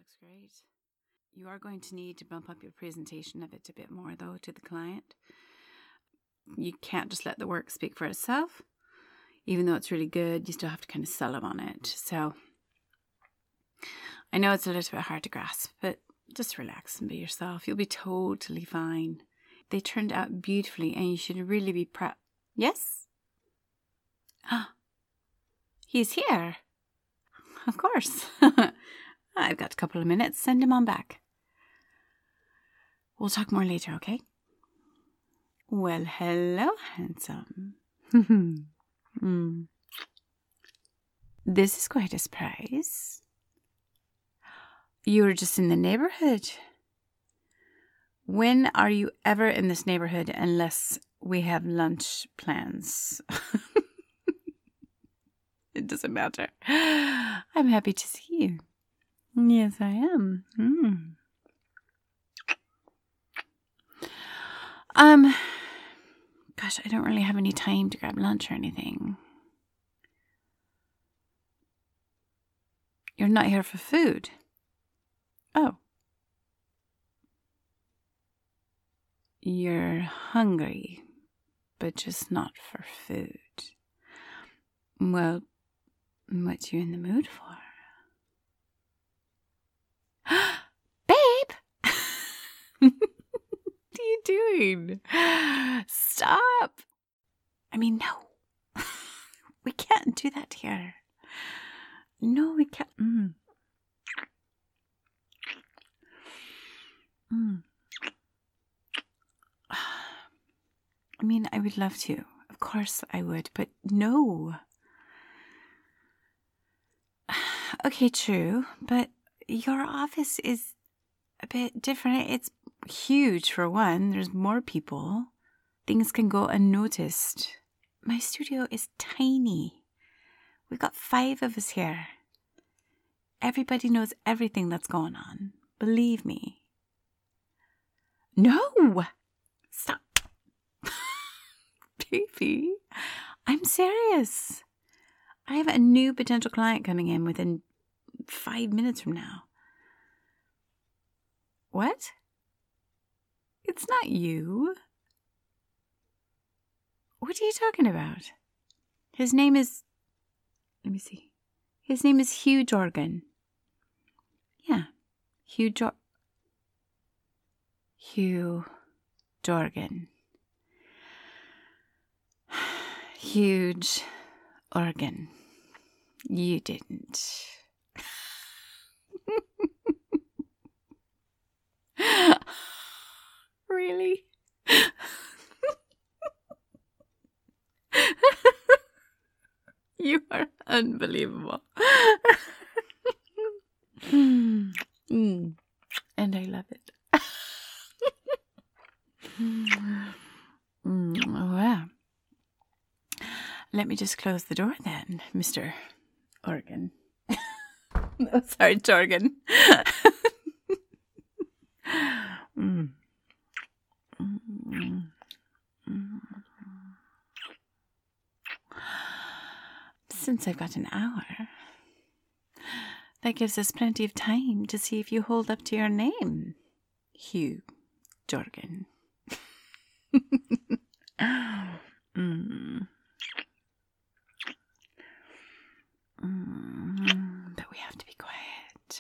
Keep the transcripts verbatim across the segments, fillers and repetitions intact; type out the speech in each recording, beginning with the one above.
looks great. You are going to need to bump up your presentation of it a bit more, though, to the client. You can't just let the work speak for itself. Even though it's really good, you still have to kind of sell them on it. So I know it's a little bit hard to grasp, but just relax and be yourself. You'll be totally fine. They turned out beautifully, and you should really be proud. Yes? Ah, he's here. Of course. I've got a couple of minutes. Send him on back. We'll talk more later, okay? Well, hello, handsome. mm. This is quite a surprise. You were just in the neighborhood. When are you ever in this neighborhood unless we have lunch plans? It doesn't matter. I'm happy to see you. Yes, I am. Mm. Um, gosh, I don't really have any time to grab lunch or anything. You're not here for food. Oh. You're hungry, but just not for food. Well, what you in the mood for? Babe! What are you doing? Stop! I mean, no. We can't do that here. No, we can't. Mm. Mm. I mean, I would love to. Of course I would, but no. Okay, true, but your office is a bit different. It's huge, for one. There's more people. Things can go unnoticed. My studio is tiny. We've got five of us here. Everybody knows everything that's going on. Believe me. No! Stop. Baby, I'm serious. I have a new potential client coming in within five minutes from now. What? It's not you. What are you talking about? His name is... Let me see. His name is Hugh Jorgen. Yeah. Hugh Jor... Hugh Jorgen. Huge organ. You didn't. Really? You are unbelievable. mm. Mm. And I love it. mm. Wow. Let me just close the door then, Mister Organ. Oh, sorry, Jorgen. mm. Mm. Mm. Since I've got an hour, that gives us plenty of time to see if you hold up to your name, Hugh Jorgen. mm. Mm, but we have to be quiet.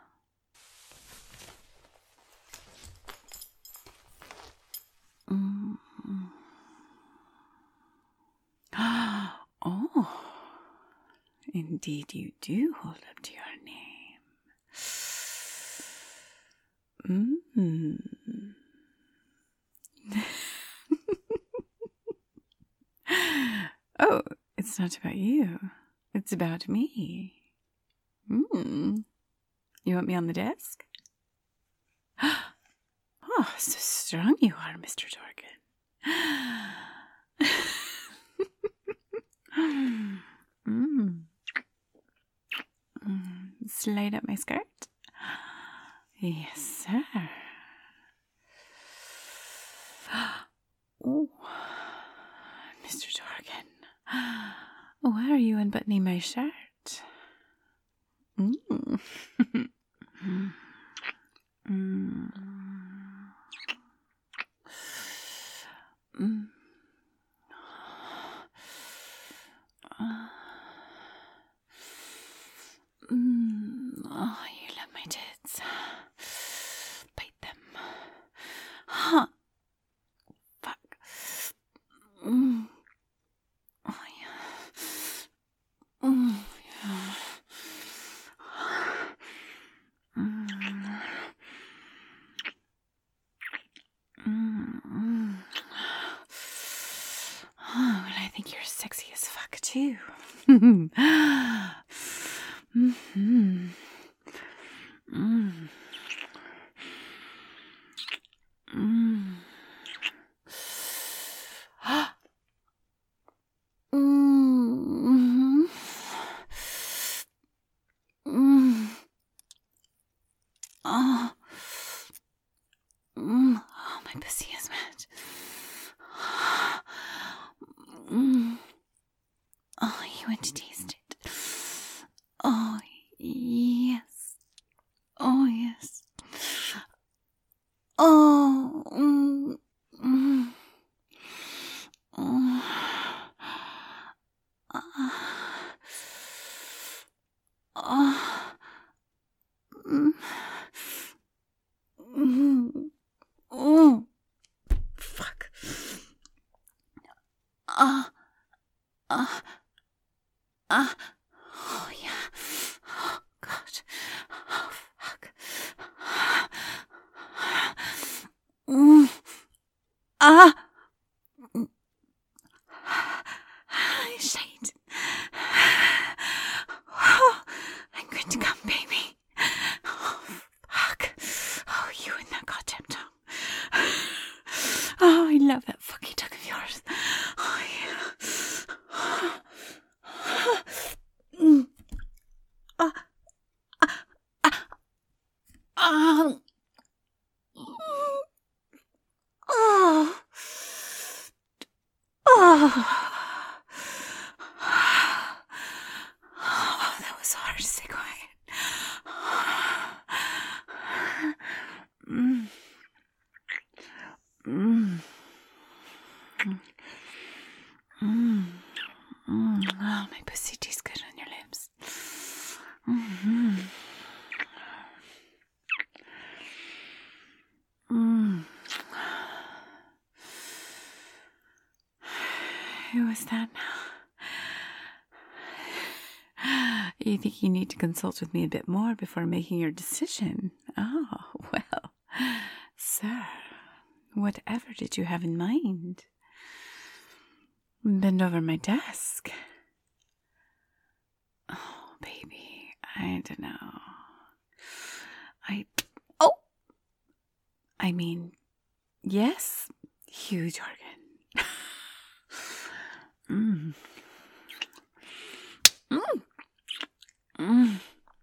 Mm. Oh, indeed you do hold up to your name. Mm. Oh, it's not about you. It's about me. Mm. You want me on the desk? Oh, so strong you are, Mister Jorgen. mm. Mm. Slide up my skirt. Yes, sir. Oh, Mister Jorgen. Why are you unbuttoning my shirt? Mm. Mm. Mm. Uh. Mm. Oh, you love my tits. Bite them. Huh. Fuck. Mm. Oh, yeah. Mm. Yeah. Mm. Mm. Oh, well, I think you're sexy as fuck, too. Mm-hmm. Mm. Mm. Mm. Mm. Mm. Oh. Mm. Oh, my pussy is wet. Mm. Oh, you want to taste it? Oh, yes. Oh, yes. Oh. Mm. Mm. Oh. Uh. Oh. Mm. Mm. Oh. Fuck. Ah. Uh. Ah. Uh. Ah. Uh. Oh, yeah. Oh, God. Oh, fuck. Mm. Ah. Shite. Oh, I'm going to come, baby. Oh, fuck. Oh, you and that goddamn tongue. Oh, I love that fucking tongue of yours. Oh, yeah. Mm. Ah. Ah. Ah. Ah. Oh. Oh. Oh, that was hard to stay quiet. Mm. Mm. Mm. Mm. Oh, my pussy tastes good on your lips. Mm-hmm. Mm. Who was that now? You think you need to consult with me a bit more before making your decision? Oh, well, sir, whatever did you have in mind? Bend over my desk. Oh, baby, I don't know. I, oh, I mean, yes, huge organ. mm. Mm. Mm.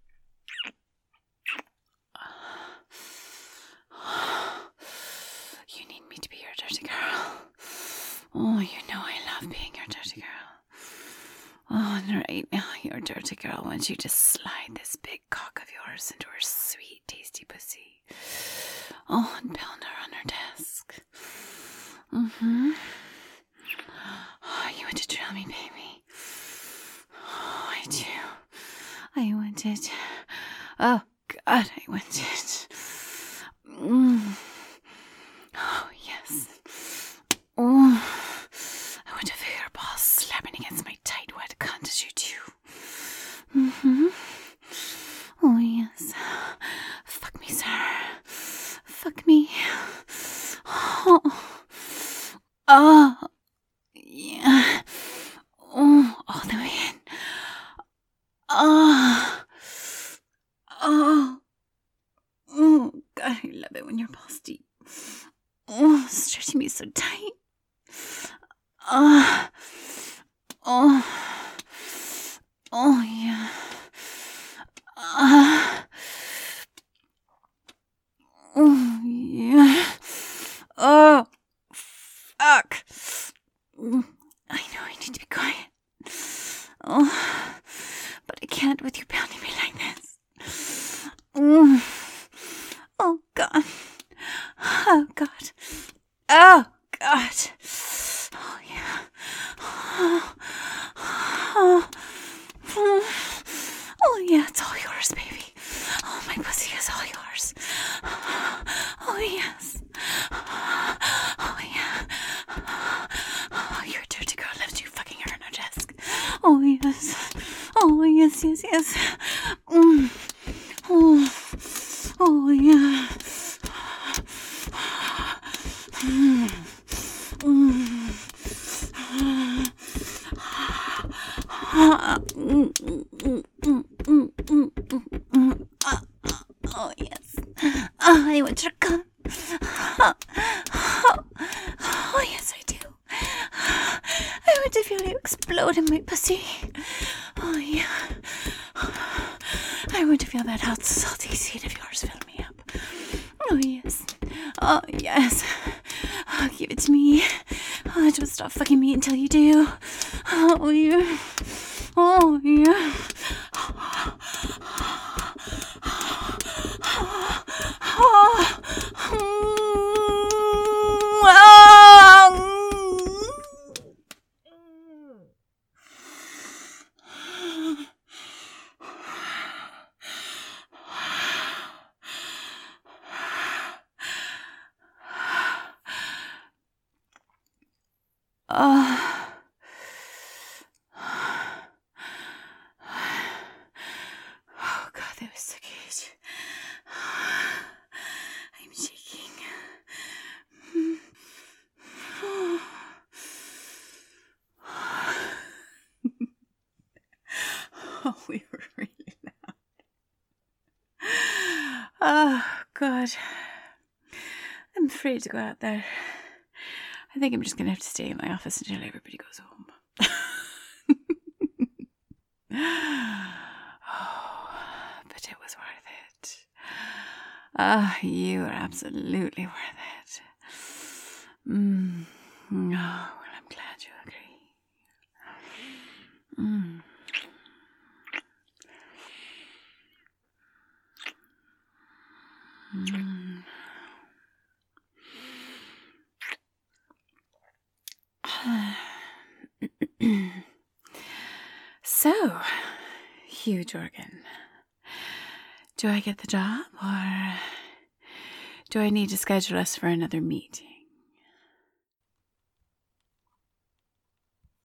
You need me to be your dirty girl. Oh, you know I love being your dirty girl. Oh, and right now, your dirty girl wants you to slide this big cock of yours into her sweet, tasty pussy. Oh, and pound her on her desk. Mm-hmm. Oh, you want to drill me, baby? Oh, I do. I want it. Oh, God, I want it. Mm. Oh, yes. Oh, I want to feel your balls slapping against my tight, wet cunt as you do. Mm-hmm. Oh, yes. Fuck me, sir. Fuck me. Oh. Oh. Yeah. Oh, all the way in. Oh. Oh. Oh, God, I love it when your balls deep. Oh, stretching me so tight. Oh. Oh. Oh, yeah. Uh, oh, yeah. Oh, fuck. I know I need to be quiet. Oh, but I can't with you pounding me like this. Oh, God. yes, yes, yes. Mm. Oh, oh, yeah. Mm. Mm. Oh, yes. Oh, I want your cum. Oh, yes, I do. I want to feel you explode in my pussy. Oh, yeah. I want to feel that hot, salty seed of yours fill me up. Oh, yes. Oh, yes. Oh, give it to me. Oh, don't stop fucking me until you do. Oh, yeah. Oh, yeah. Oh. Oh, God, that was so good. I'm shaking. Oh, we were really loud. Oh, God. I'm afraid to go out there. I think I'm just going to have to stay in my office until everybody goes home. Oh, but it was worth it. Ah, oh, you are absolutely worth it. Mm. Oh, well, I'm glad you agree. Mm. Mm. So, Hugh Jorgen, do I get the job, or do I need to schedule us for another meeting?